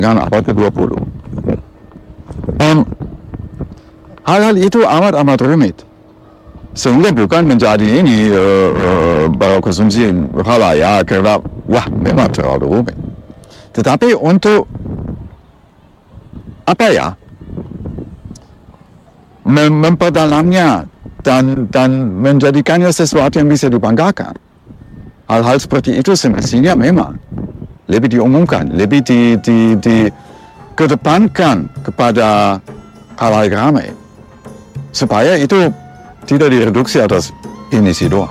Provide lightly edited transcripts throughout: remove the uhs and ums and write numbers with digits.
dengan abad ke-20. Hal-hal itu amat rumit. Sehingga bukan menjadi ini konsumsi halayak karena wah memang terlalu rumit. Tetapi untuk memperdalamnya dan menjadikannya sesuatu yang bisa dibanggakan. Hal-hal seperti itu semestinya memang lebih diumumkan, lebih dikedepankan kepada halayak ramai, supaya itu tidak direduksi atas finisi doang.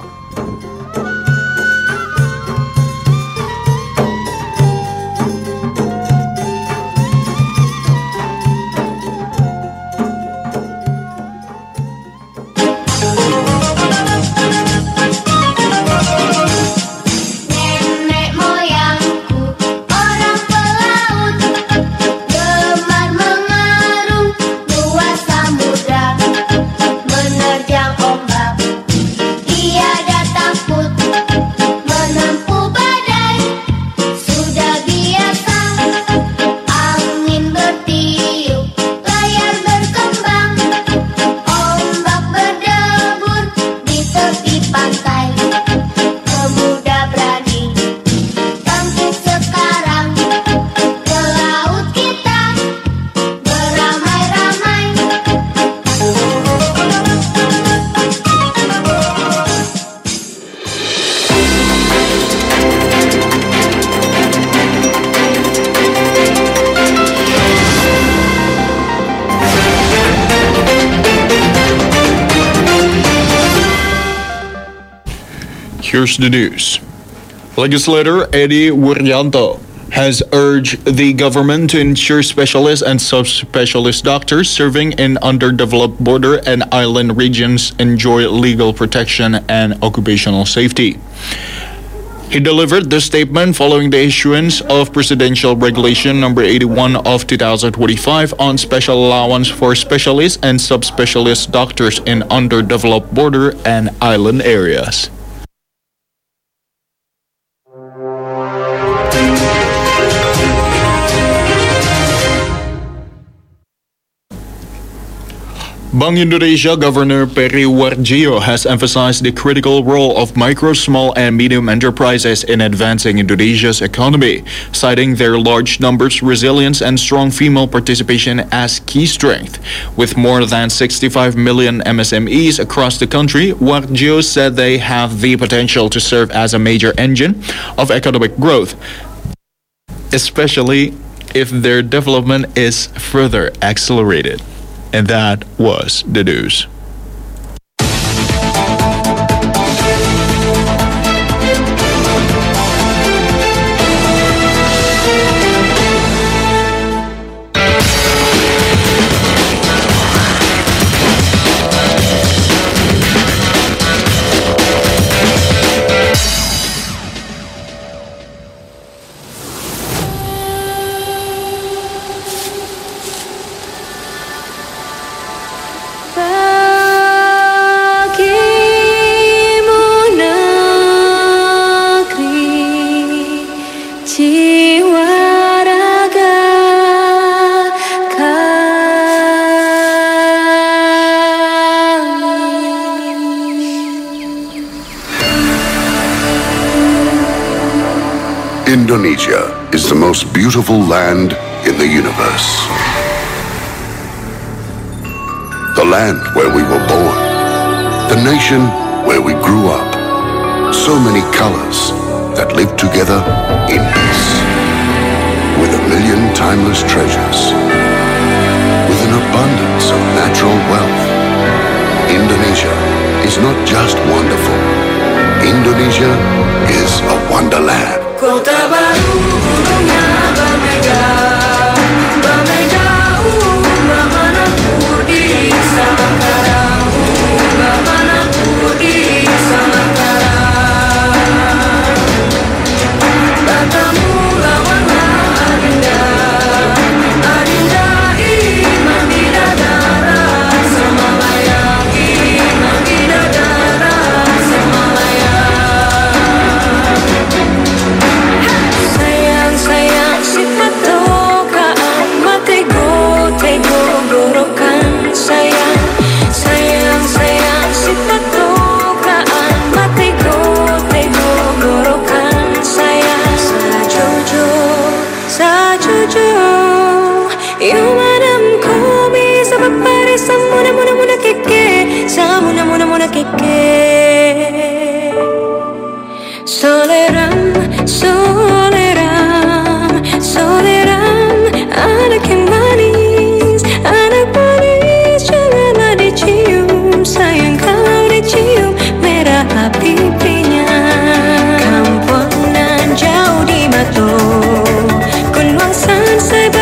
Here's the news. Legislator Edi Wuryanto has urged the government to ensure specialist and subspecialist doctors serving in underdeveloped border and island regions enjoy legal protection and occupational safety. He delivered this statement following the issuance of Presidential Regulation Number 81 of 2025 on special allowance for specialist and subspecialist doctors in underdeveloped border and island areas. Bank Indonesia Governor Peri Warjio has emphasized the critical role of micro, small, and medium enterprises in advancing Indonesia's economy, citing their large numbers, resilience, and strong female participation as key strength. With more than 65 million MSMEs across the country, Warjio said they have the potential to serve as a major engine of economic growth, especially if their development is further accelerated. And that was the news. Indonesia is the most beautiful land in the universe. The land where we were born. The nation where we grew up. So many colors that live together in peace. With a million timeless treasures. With an abundance of natural wealth. Indonesia is not just wonderful. Indonesia is a wonderland. Kota baru gunungnya bermegah, bermegah, mana di Samangkarang, mana di Samangkarang. Batamu lawanlah Adinda, Adinda iman di dadara, Semalayang iman di dadara, Semalayang. Sayang, sayang. jauh. You madam komi sa papari sa muna keke, sa muna keke. Soleram, soleram, soleram, anak yang manis, janganlah dicium, sayang kalau dicium, merah pipinya. Kampunan jauh di Batu, Kunwang San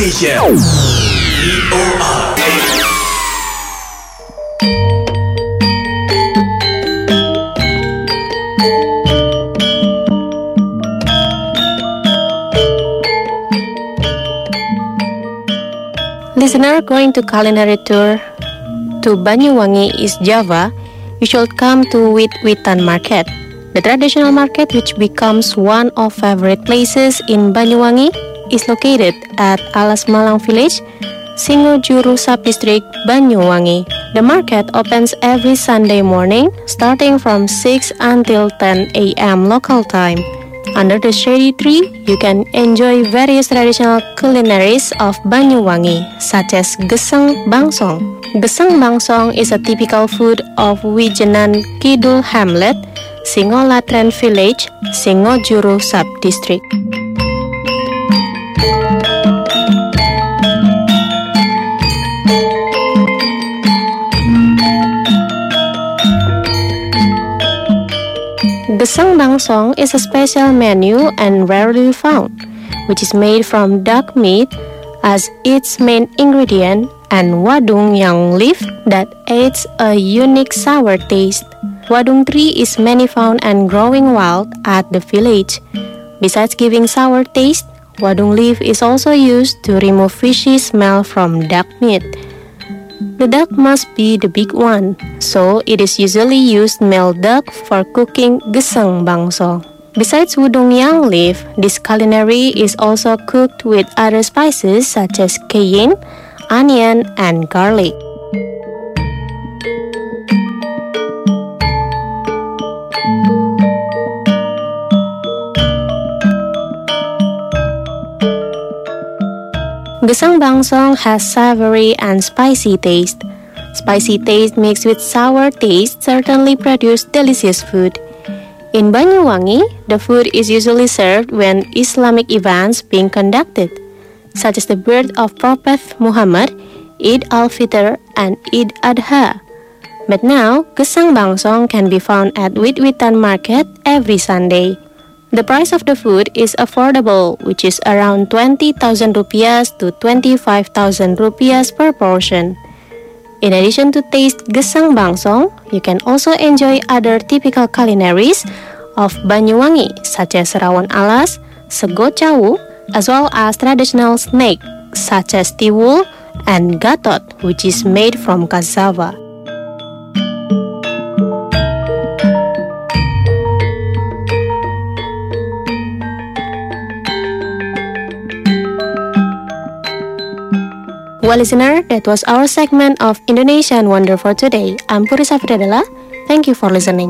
Indonesia. VOA. Listener, going to culinary tour to Banyuwangi, East Java, you should come to Wit-Witan Market. The traditional market, which becomes one of favorite places in Banyuwangi, is located at Alas Malang Village, Singojuru Subdistrict, Banyuwangi. The market opens every Sunday morning, starting from 6 until 10 a.m. local time. Under the shady tree, you can enjoy various traditional culinaries of Banyuwangi, such as Gesang Bangsong. Gesang Bangsong is a typical food of Wijenan Kidul Hamlet, Singolatren Village, Singojuru Subdistrict. Gesang Bangsong is a special menu and rarely found, which is made from duck meat as its main ingredient and wadung yang leaf that adds a unique sour taste. Wadung tree is many found and growing wild at the village. Besides giving sour taste, wadung leaf is also used to remove fishy smell from duck meat. The duck must be the big one, so it is usually used male duck for cooking Gesang Bangsong. Besides wadung yang leaf, this culinary is also cooked with other spices such as cayenne, onion, and garlic. Gesang Bangsong has savory and spicy taste. Spicy taste mixed with sour taste certainly produce delicious food. In Banyuwangi, the food is usually served when Islamic events being conducted, such as the birth of Prophet Muhammad, Eid al-Fitr, and Eid Adha. But now, Gesang Bangsong can be found at Wit-Witan Market every Sunday. The price of the food is affordable, which is around 20,000 rupiah to 25,000 rupiah per portion. In addition to taste Gesang Bangsong, you can also enjoy other typical culinaries of Banyuwangi, such as rawon alas, sego cawu, as well as traditional snack such as tiwul and gatot, which is made from cassava. Well, listener, that was our segment of Indonesian Wonder for today. I'm Puri Safridadela. Thank you for listening.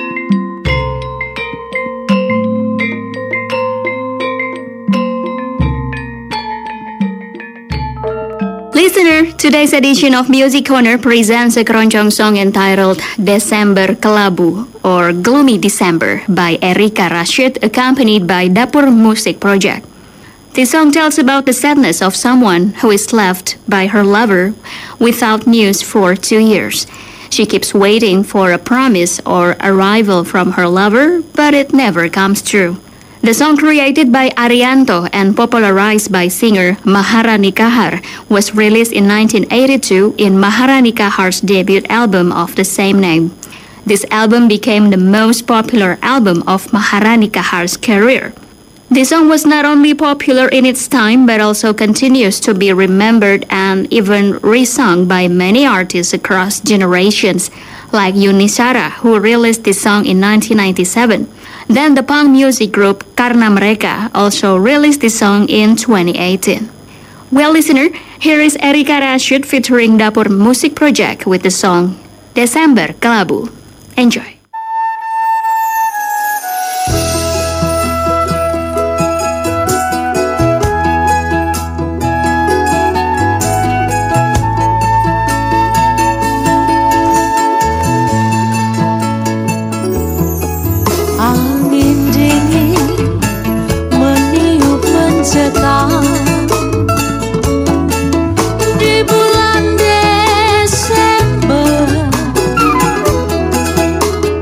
Listener, today's edition of Music Corner presents a keroncong song entitled Desember Kelabu or Gloomy December by Erika Rashid, accompanied by Dapur Musik Project. This song tells about the sadness of someone who is left by her lover without news for 2 years. She keeps waiting for a promise or arrival from her lover, but it never comes true. The song, created by Arianto and popularized by singer Maharani Kahar, was released in 1982 in Maharani Kahar's debut album of the same name. This album became the most popular album of Maharani Kahar's career. The song was not only popular in its time, but also continues to be remembered and even resung by many artists across generations, like Yuni Shara, who released this song in 1997. Then the punk music group Karna Mereka also released this song in 2018. Well, listener, here is Erika Rashid featuring Dapur Musik Project with the song Desember Kelabu. Enjoy. Di bulan Desember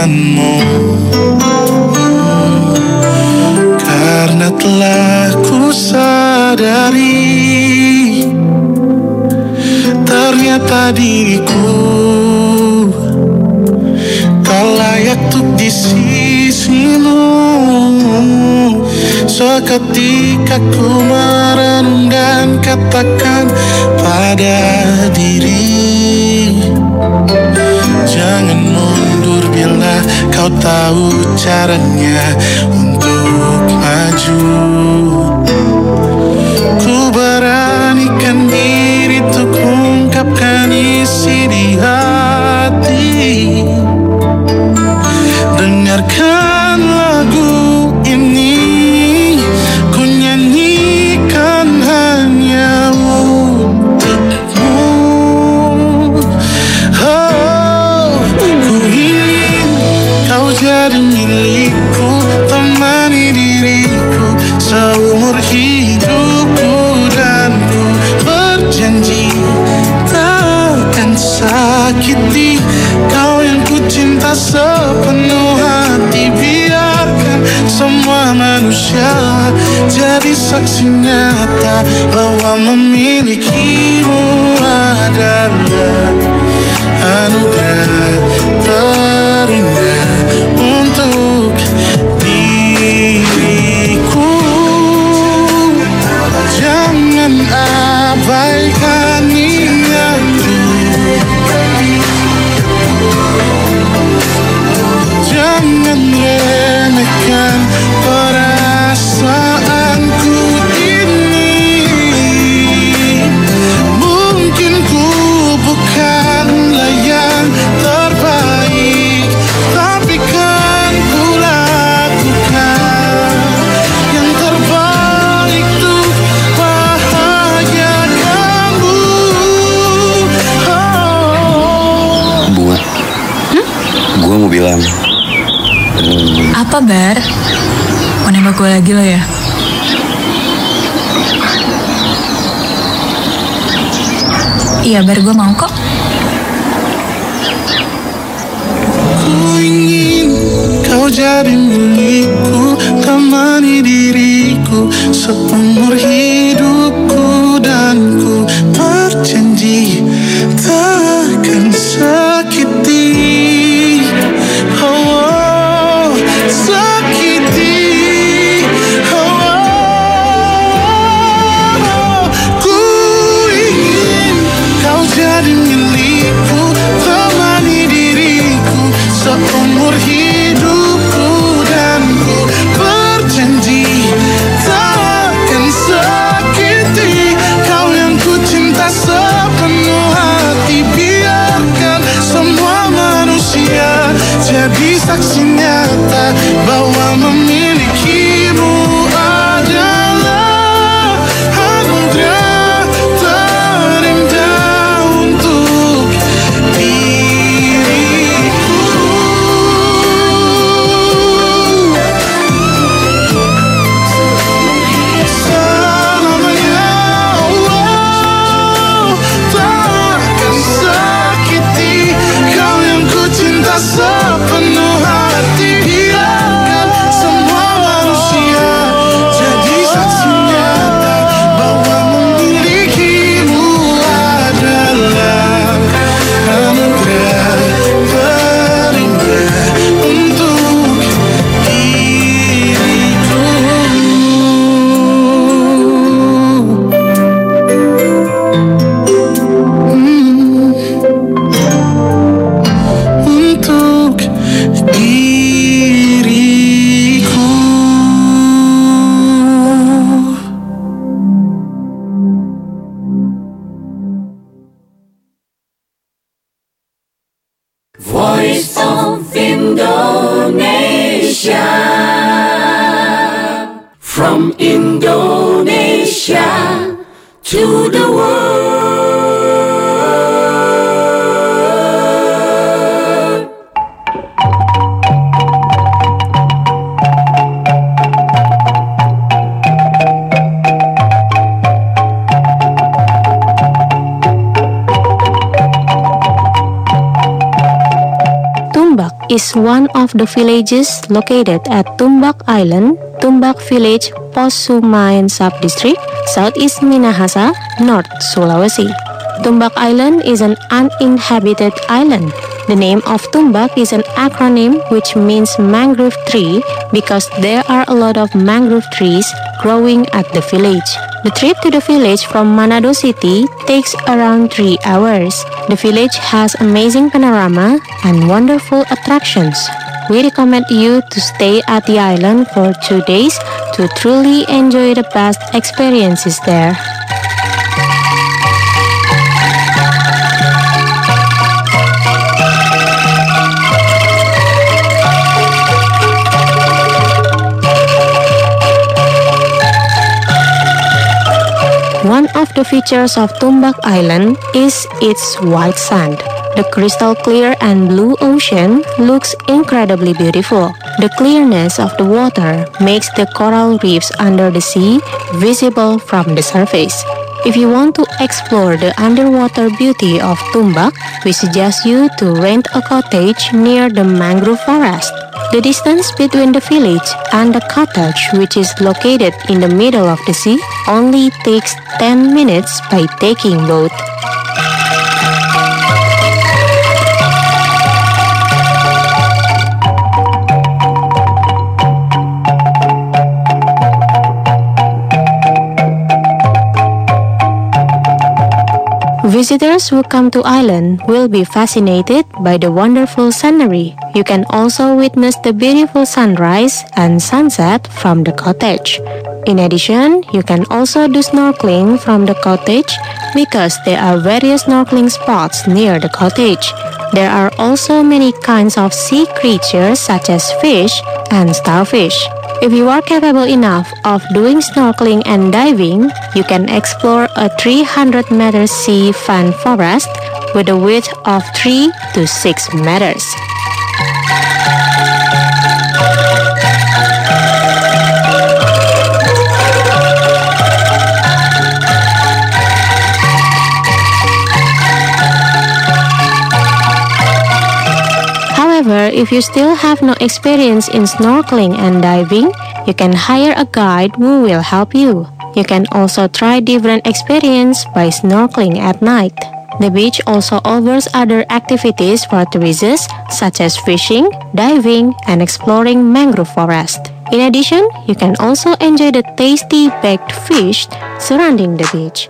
denganmu, karena telah ku sadari ternyata diriku tak layak untuk di sisimu. Seketika ku merenung dan katakan pada diri, jangan mundur bila kau tahu caranya untuk maju. Ku beranikan diri untuk ungkapkan isi di hati. Dengarkan lagu ini, ku nyanyikan hanya untukmu. Oh, ku ingin kau jadi milikku, temani diriku seumur hidupku, dan ku berjanji takkan sakiti kau yang ku cinta sepenuh hati. Biarkan semua manusia jadi saksi nyata bahwa memilikimu adalah anugerah terindah untuk diriku. Jangan abaikan niatku, jangan remehkan perasaanku ini. Mungkin ku bukanlah yang terbaik, tapi kan ku lakukan yang terbaik untuk bahagiakanmu. Bunga, gue mau bilang. Apa, Bar? Mau nembak gue lagi lo ya? Iya, Bar, gue mau kok. Ku ingin kau jadi milikku, temani diriku seumur hidupku, dan ku berjanji takkan sakiti. Oh, sakiti. Oh, ku ingin kau jadi milikku, temani diriku seumur hidupku, dan ku berjanji takkan sakiti kau yang ku cinta sepenuh hati. Biarkan semua manusia jadi saksi nyata bahwa memilikimu adalah anugerah terindah untuk diriku. Selamanya, oh, takkan sakiti kau yang ku cinta sepenuh hati. Biarkan semua manusia jadi saksi nyata bahwa memilikimu adalah anugerah terindah untuk diriku. Untuk diriku. Voice of Indonesia. From Indonesia to the world. Tumbak is one of the villages located at Tumbak Island, Tumbak Village, Posumayan Sub-District, Southeast Minahasa, North Sulawesi. Tumbak Island is an uninhabited island. The name of Tumbak is an acronym which means mangrove tree because there are a lot of mangrove trees growing at the village. The trip to the village from Manado City takes around 3 hours. The village has amazing panorama and wonderful attractions. We recommend you to stay at the island for 2 days to truly enjoy the best experiences there. One of the features of Tumbak Island is its white sand. The crystal clear and blue ocean looks incredibly beautiful. The clearness of the water makes the coral reefs under the sea visible from the surface. If you want to explore the underwater beauty of Tumbak, we suggest you to rent a cottage near the mangrove forest. The distance between the village and the cottage, which is located in the middle of the sea, only takes 10 minutes by taking boat. Visitors who come to island will be fascinated by the wonderful scenery. You can also witness the beautiful sunrise and sunset from the cottage. In addition, you can also do snorkeling from the cottage because there are various snorkeling spots near the cottage. There are also many kinds of sea creatures such as fish and starfish. If you are capable enough of doing snorkeling and diving, you can explore a 300-meter sea fan forest with a width of 3 to 6 meters. However, if you still have no experience in snorkeling and diving, you can hire a guide who will help you. You can also try different experience by snorkeling at night. The beach also offers other activities for tourists such as fishing, diving, and exploring mangrove forest. In addition, you can also enjoy the tasty baked fish surrounding the beach.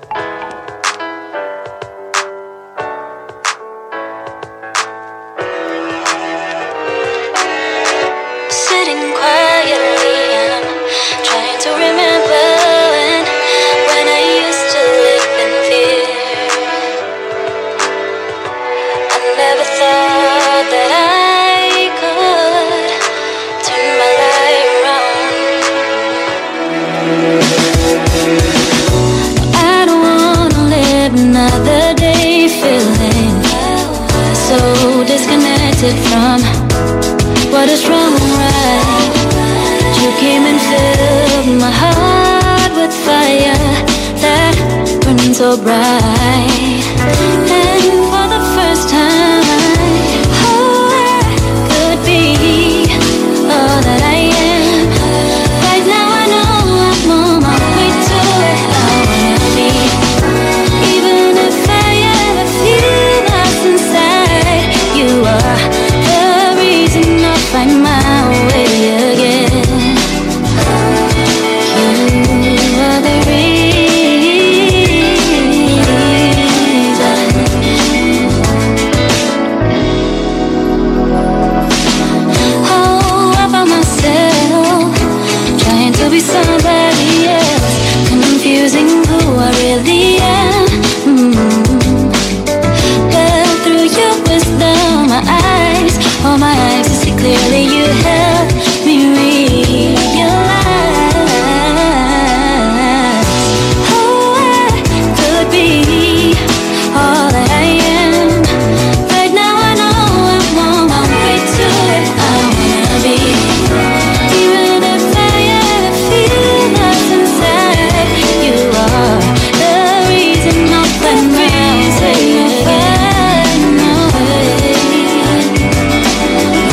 From what is wrong and right, you came and filled my heart with fire that burns so bright. And for the first time, oh, I could be all that I am. Right now I know I'm on my way to where I wanna be. Even if I ever feel lost inside, you are find my way again. You are the reason. Oh, I found myself trying to be somebody else, confusing who I really am. But through your wisdom, my eyes, oh my eyes, clearly you help me realize how I could be all that I am. Right now I know I'm on my way to it. I wanna be. Even if I ever feel lost inside, you are the reason I'll find my way again.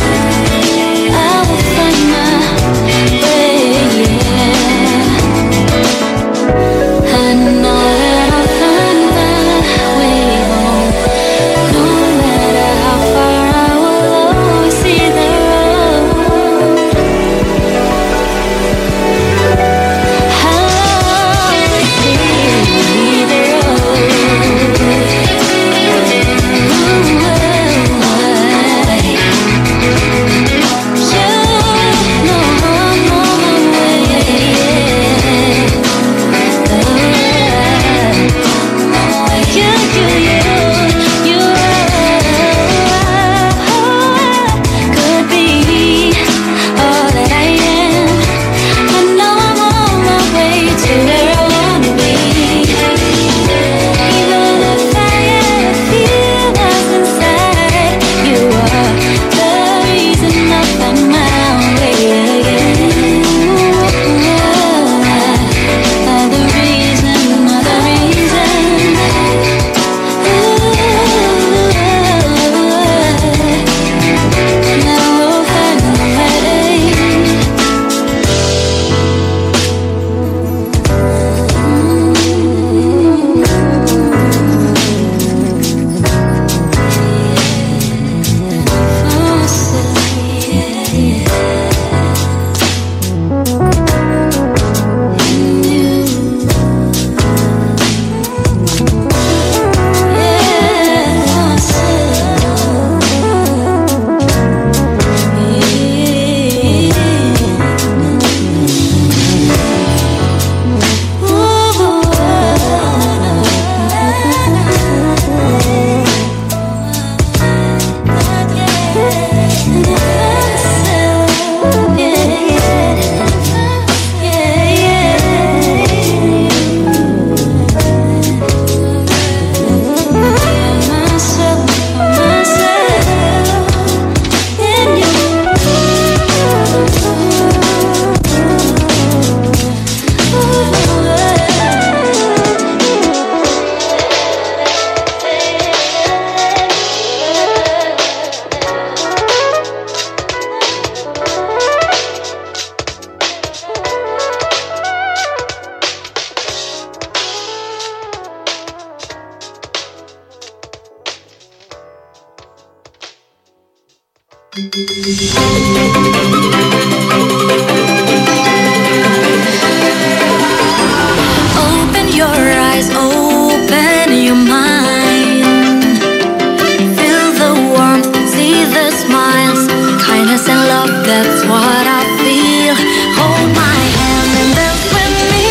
Open your eyes, open your mind. Feel the warmth, see the smiles. Kindness and love, that's what I feel. Hold my hand and dance with me.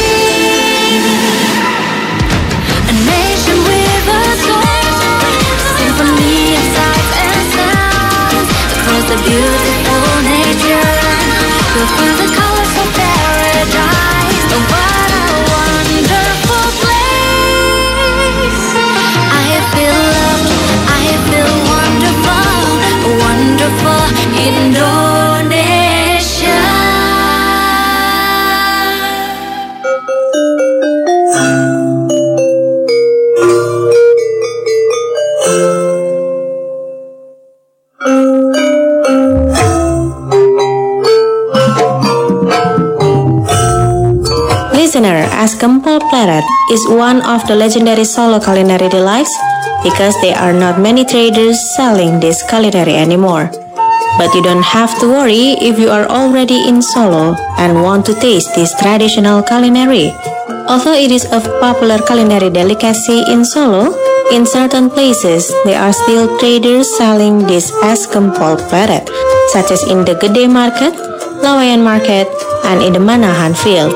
A nation with a soul, symphony of sights and sounds. Across the beautiful nature, you'll find the colors of paradise. Oh, what a wonderful place. I feel loved, I feel wonderful, wonderful Indonesia. Listener, as Gempol Pleret is one of the legendary Solo culinary delights because there are not many traders selling this culinary anymore. But you don't have to worry if you are already in Solo and want to taste this traditional culinary. Although it is a popular culinary delicacy in Solo, in certain places there are still traders selling this as Gempol Pleret, such as in the Gede Market, Lawayan Market, and in the Manahan Field.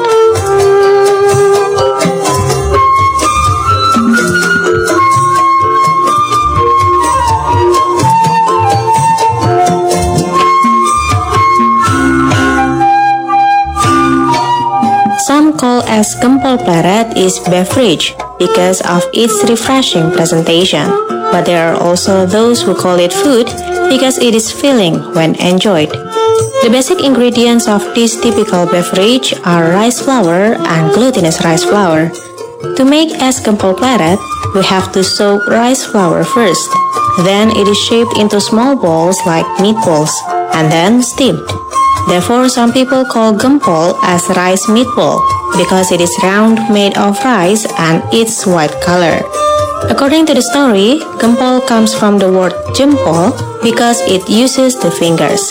Some call as Gempol Pleret is beverage because of its refreshing presentation, but there are also those who call it food because it is filling when enjoyed. The basic ingredients of this typical beverage are rice flour and glutinous rice flour. To make es Gempol Pleret, we have to soak rice flour first. Then it is shaped into small balls like meatballs and then steamed. Therefore, some people call gempol as rice meatball because it is round, made of rice, and its white color. According to the story, gempol comes from the word jempol because it uses the fingers.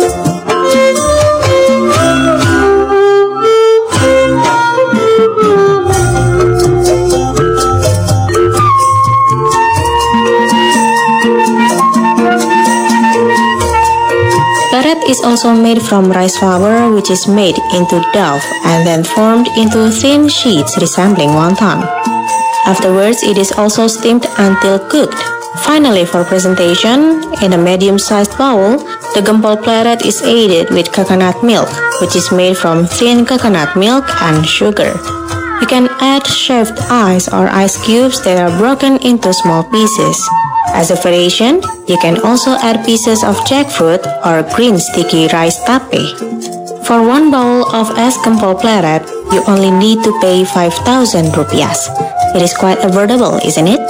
Pleret is also made from rice flour, which is made into dough and then formed into thin sheets resembling wonton. Afterwards, it is also steamed until cooked. Finally, for presentation, in a medium-sized bowl, the Gempol Pleret is aided with coconut milk, which is made from thin coconut milk and sugar. You can add shaved ice or ice cubes that are broken into small pieces. As a variation, you can also add pieces of jackfruit or green sticky rice tape. For one bowl of es Gempol Pleret, you only need to pay 5,000 rupiahs. It is quite affordable, isn't it?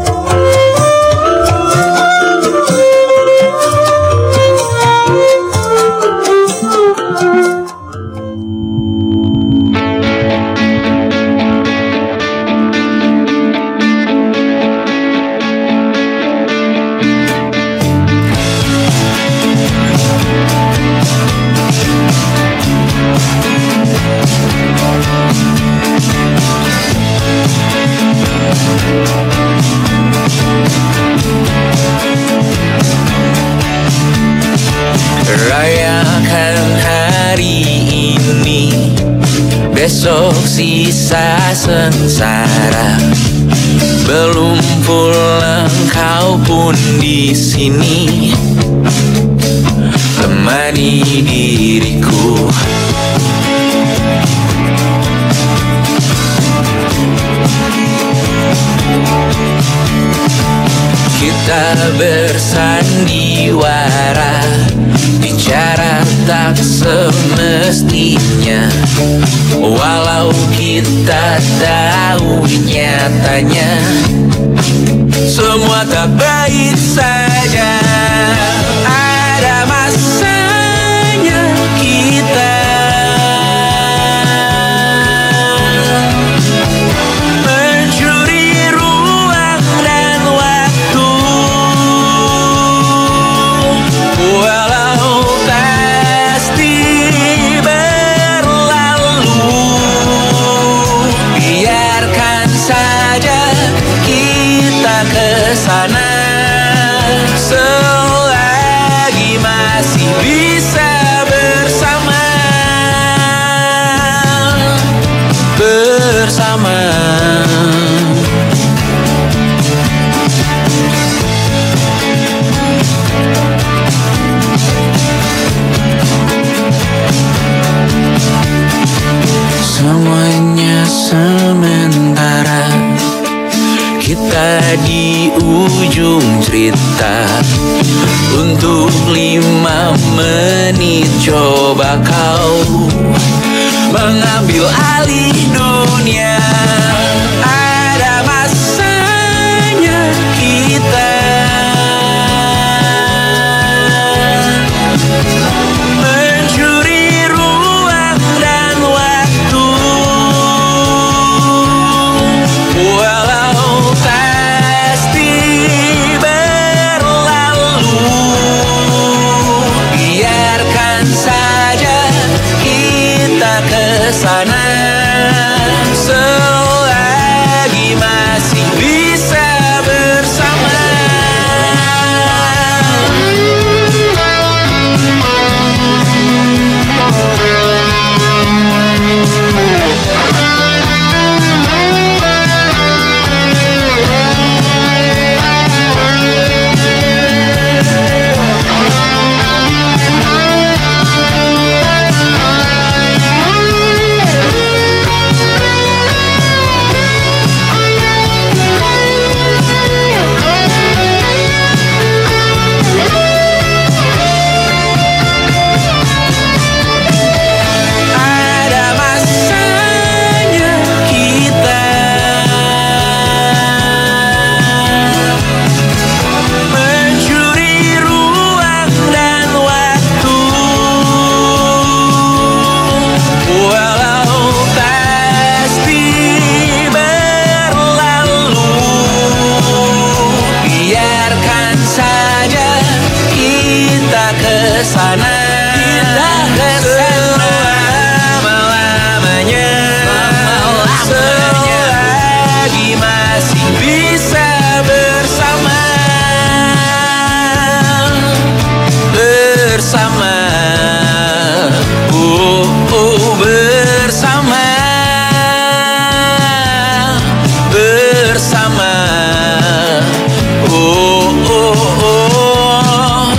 Rayakan hari ini, besok sisa sengsara. Belum pulang kau pun di sini, temani diriku. Kita bersandiwara, bicara tak semestinya. Walau kita tahu nyatanya semua tak baik saja. Ada masanya kita mencuri ruang dan waktu. Walau masih bisa bersama. Semuanya sementara, kita di ujung cerita. Untuk 5 menit coba kau mengambil alih dunia. Ada masanya kita mencuri ruang dan waktu. Walau pasti berlalu, biarkan saja kita kesana. Selagi masih bisa bersama. Ada masanya kita mencuri ruang dan waktu. Walau pasti berlalu, biarkan saja kita kesana. Selama-lamanya, selagi masih bisa bersama. Bersama, oh, oh, bersama. Bersama, oh, oh, oh.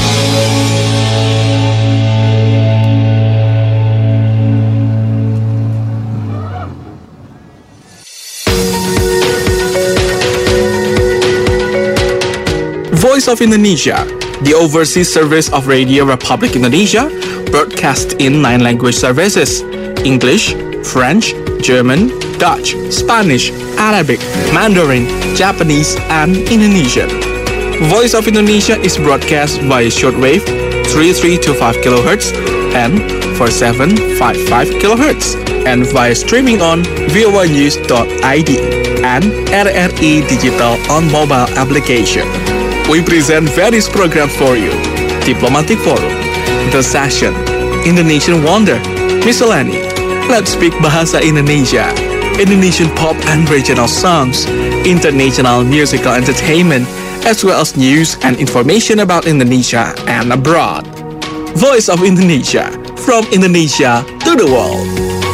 Voice of Indonesia, the overseas service of Radio Republic Indonesia, broadcast in 9 language services: English, French, German, Dutch, Spanish, Arabic, Mandarin, Japanese, and Indonesian. Voice of Indonesia is broadcast via shortwave 3325 kHz and 4755 kHz, and via streaming on voanews.id and RRI Digital on mobile application. We present various programs for you: Diplomatic Forum, The Session, Indonesian Wonder, Miscellany, Let's Speak Bahasa Indonesia, Indonesian pop and regional songs, international musical entertainment, as well as news and information about Indonesia and abroad. Voice of Indonesia, from Indonesia to the world.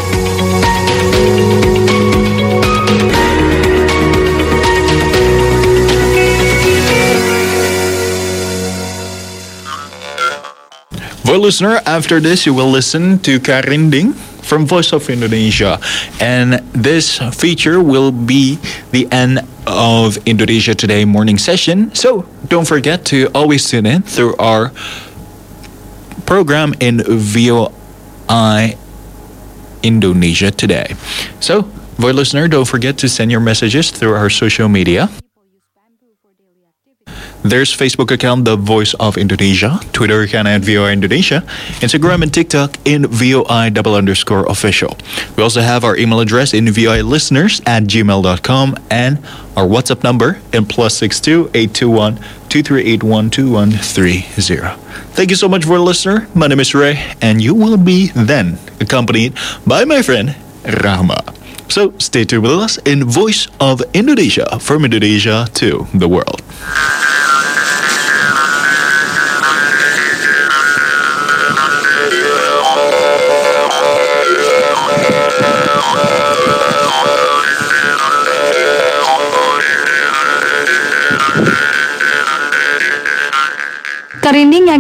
Well, listener, after this you will listen to Karinding from Voice of Indonesia, and this feature will be the end of Indonesia Today morning session. So don't forget to always tune in through our program in VOI Indonesia Today. So, voice listener, don't forget to send your messages through our social media. There's Facebook account The Voice of Indonesia, Twitter account at VOI Indonesia, Instagram and TikTok in VOI_official. We also have our email address in voilisteners@gmail.com and our WhatsApp number in +62 821 2381 2130. Thank you so much for the listener. My name is Ray, and you will be then accompanied by my friend Rahma. So stay tuned with us in Voice of Indonesia, from Indonesia to the world.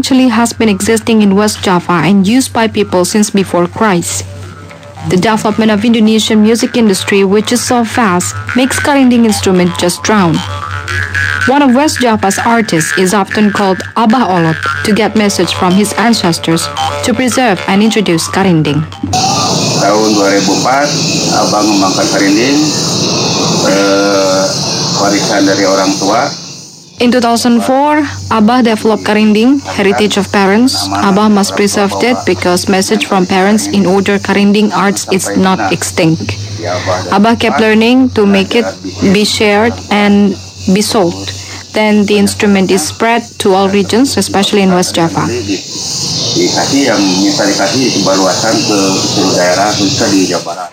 actually has been existing in West Java and used by people since before Christ. The development of Indonesian music industry, which is so fast, makes karinding instrument just drown. One of West Java's artists is often called Abah Olot to get message from his ancestors to preserve and introduce karinding. Tahun 2004, Abah mengangkat karinding, warisan dari orang tua. In 2004, Abah developed karinding, heritage of parents. Abah must preserve it because message from parents in order karinding arts is not extinct. Abah kept learning to make it be shared and be sold. Then the instrument is spread to all regions, especially in West Java. Dikasih yang minta dikasih kebaluasan ke seluruh daerah, khususnya di Jawa Barat.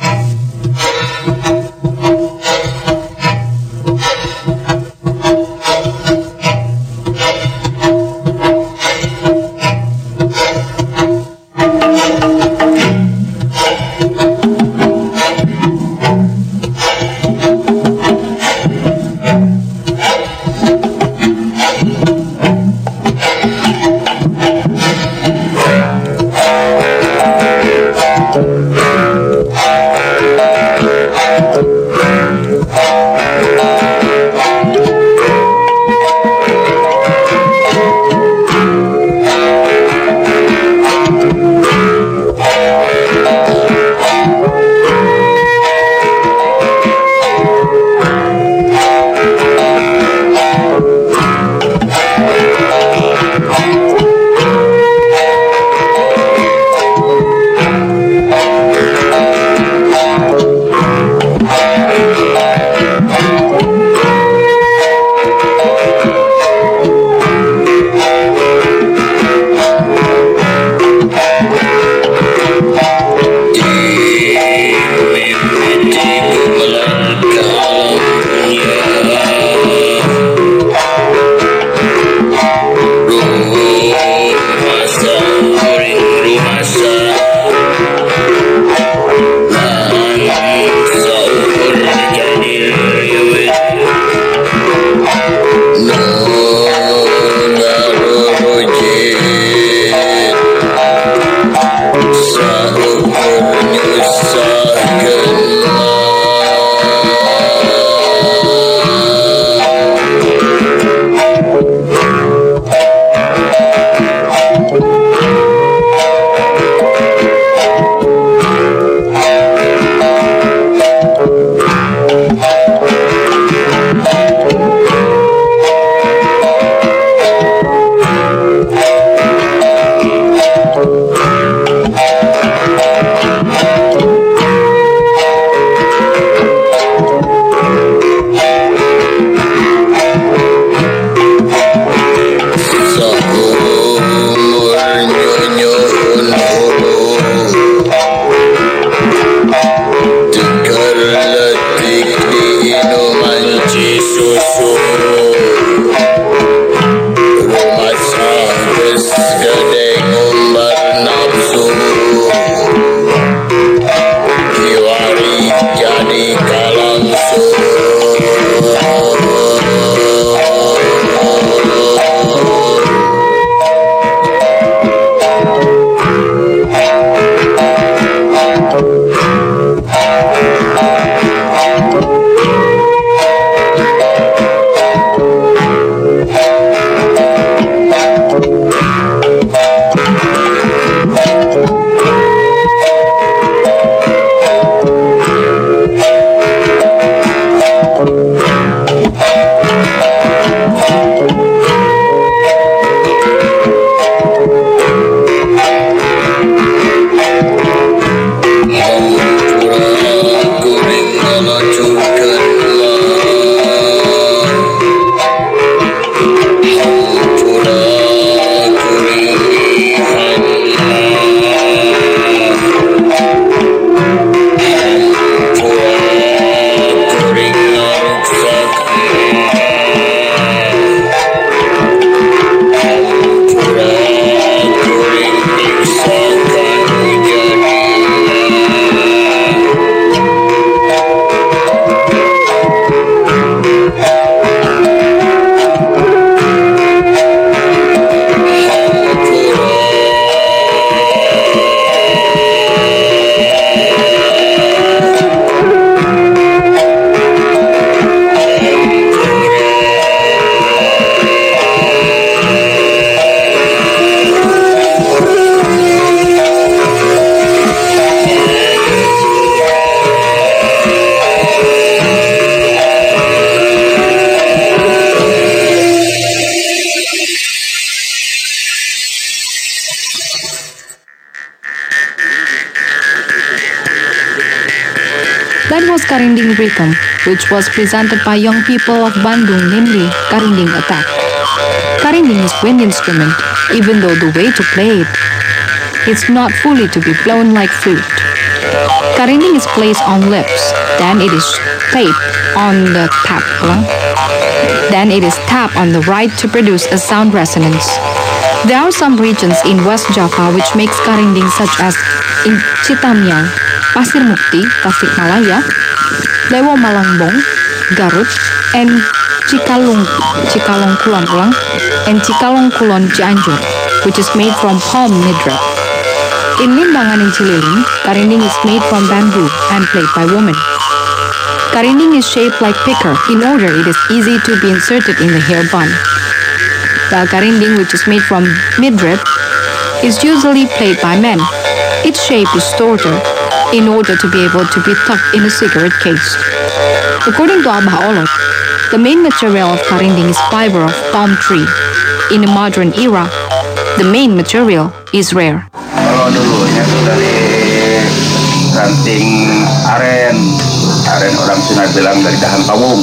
That was Karinding Rhythm, which was presented by young people of Bandung, namely Karinding Attack. Karinding is wind instrument, even though the way to play it, it's not fully to be blown like flute. Karinding is placed on lips, then it is played on the tap. Then it is tapped on the right to produce a sound resonance. There are some regions in West Java which makes karinding such as in Citamiang, Pasir Mukti, Tasikmalaya, Lewo Malangbong, Garut, and Cikalong Kulon, and Cikalong Kulon Cianjur, which is made from palm midrib. In Limbangan and Cililin, karinding is made from bamboo and played by women. Karinding is shaped like picker in order it is easy to be inserted in the hair bun. While karinding, which is made from midrib, is usually played by men. Its shape is shorter in order to be able to be tucked in a cigarette case. According to Abah Olot, the main material of karinding is fiber of palm tree. In the modern era, the main material is rare. Kalau dulunya itu dari ranting aren orang Sunda bilang dari dahan pawung.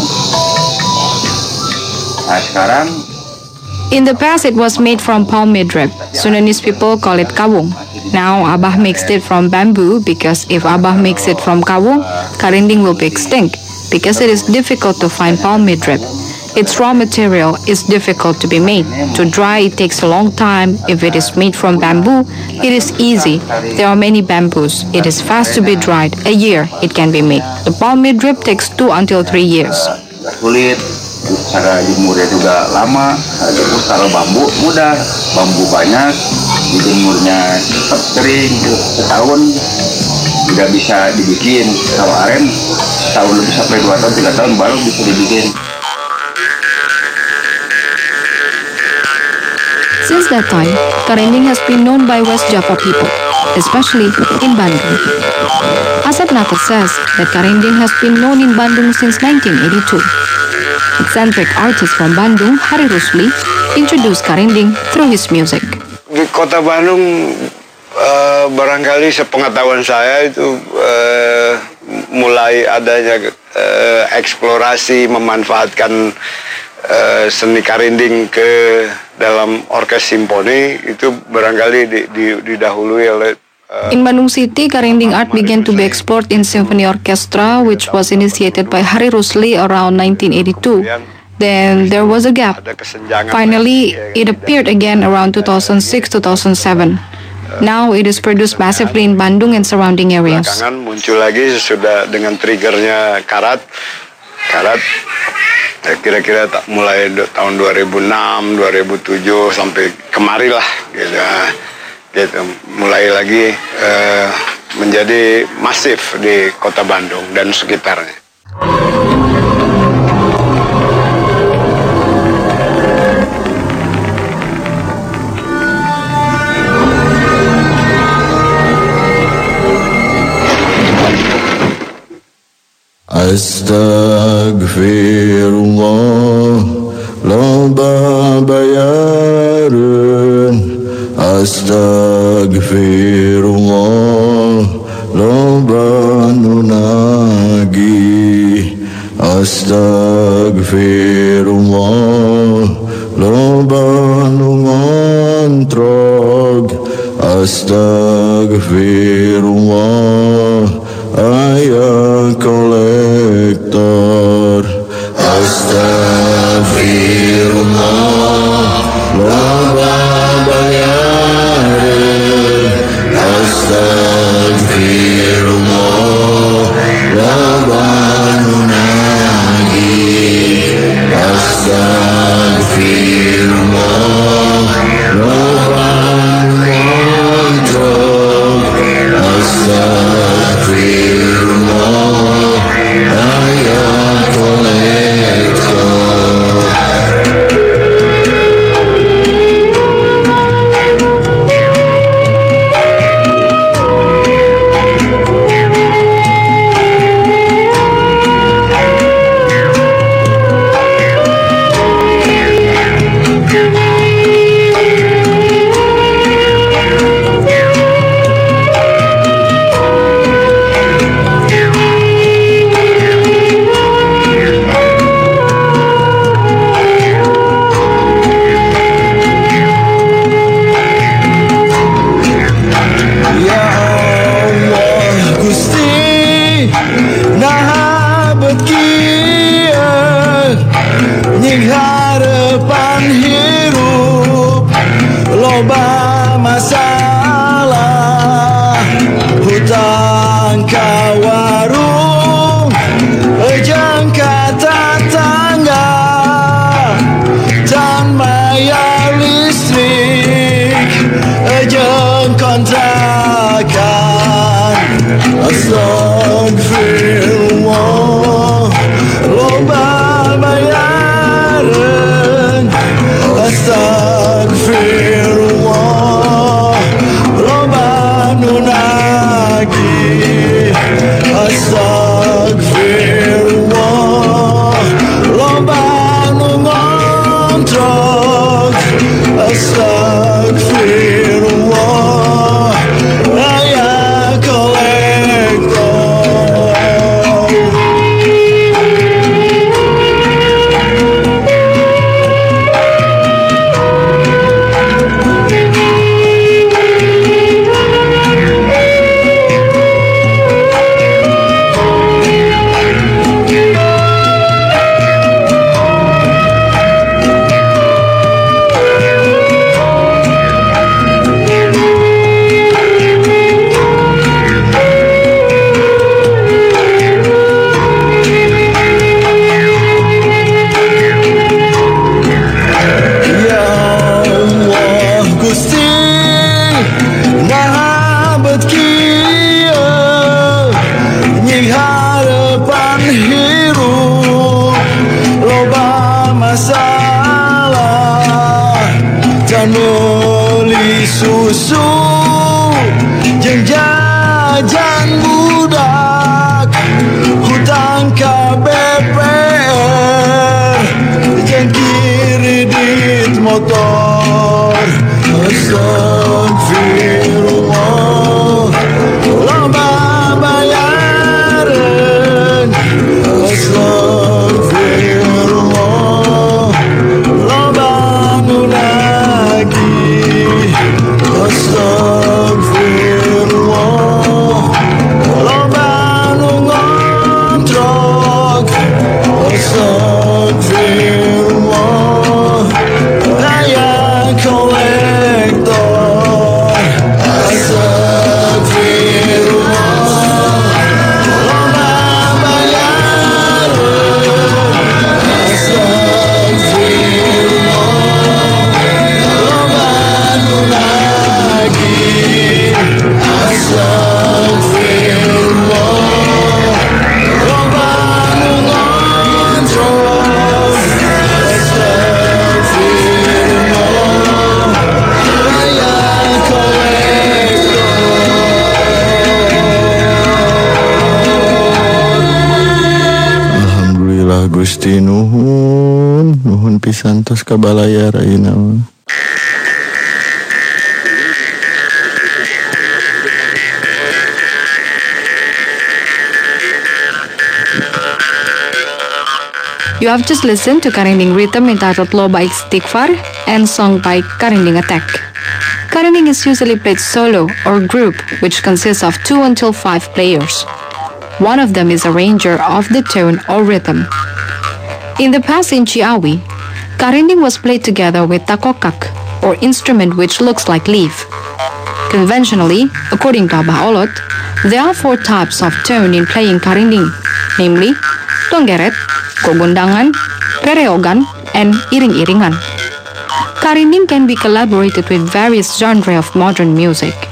Nah sekarang in the past, it was made from palm midrib. Sundanese people call it kawung. Now, Abah mixed it from bamboo because if Abah makes it from kawung, karinding will be extinct because it is difficult to find palm midrib. Its raw material is difficult to be made. To dry, it takes a long time. If it is made from bamboo, it is easy. There are many bamboos. It is fast to be dried. A year, it can be made. The palm midrib takes 2 until 3 years. Sulit. Cara jemurnya juga lama, kalau bambu mudah, bambu banyak, dijemurnya cepat kering, setahun tidak bisa dibikin. Kalau aren setahun lebih sampai 2 tahun, 3 tahun baru bisa dibikin. Since that time, karinding has been known by West Java people, especially in Bandung. Asep Nata says that karinding has been known in Bandung since 1982. Eccentric artist from Bandung, Hari Rusli, introduced karinding through his music. Di kota Bandung, barangkali sepengetahuan saya itu mulai adanya eksplorasi memanfaatkan seni karinding ke dalam orkes simfoni itu barangkali didahului oleh in Bandung City, karinding art began to be explored in symphony orchestra, which was initiated by Hari Rusli around 1982. Then there was a gap. Finally, it appeared again around 2006-2007. Now it is produced massively in Bandung and surrounding areas. Belakangan muncul lagi sudah dengan triggernya karat kira-kira mulai tahun 2006, 2007 sampai kemari lah gitu, mulai lagi menjadi masif di kota Bandung dan sekitarnya. Astagfirullah, loba bayareun. Astagfirullah, loba nunagi. Astagfirullah, loba nungontrog. Astagfirullah, ayah kolektor. Astagfirullah, loba bayareun. Astagfirullah, loba nunagi. Astagfirullah, loba ngontrol. Astagfirullah, ayah kolektor. Jajan budak hutang KBPR Jen kiri dit motor Astagfirullah Loba bayaran Astagfirullah Loba nu lagi Astagfirullah Loba nu ngontrok Astagfirullah Raya kolektor Astagfirullah Loba bayaran Astagfirullah Loba nu lagi Astagfirullah Loba nu ngontrol Astagfirullah Raya kolektor Alhamdulillah Gusti nuhun pisan tos kabalayar ayeuna mah. You have just listened to Karinding rhythm entitled Loba Istighfar and sung by Karinding Attack. Karinding is usually played solo or group, which consists of 2 until 5 players. One of them is a arranger of the tone or rhythm. In the past in Ciawi, Karinding was played together with takokak, or instrument which looks like leaf. Conventionally, according to Abah Olot, there are 4 types of tone in playing Karinding, namely Tonggeret, Gogondangan, Rereogan, and Iring-iringan. Karinding can be collaborated with various genres of modern music.